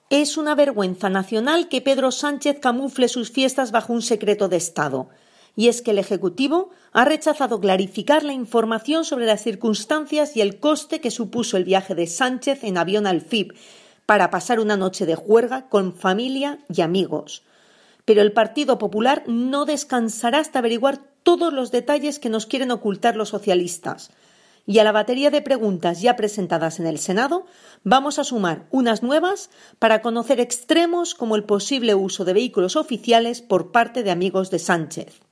Es una vergüenza nacional que Pedro Sánchez camufle sus fiestas bajo un secreto de Estado. Y es que el Ejecutivo ha rechazado clarificar la información sobre las circunstancias y el coste que supuso el viaje de Sánchez en avión al FIP para pasar una noche de juerga con familia y amigos. Pero el Partido Popular no descansará hasta averiguar todos los detalles que nos quieren ocultar los socialistas. Y a la batería de preguntas ya presentadas en el Senado vamos a sumar unas nuevas para conocer extremos como el posible uso de vehículos oficiales por parte de amigos de Sánchez.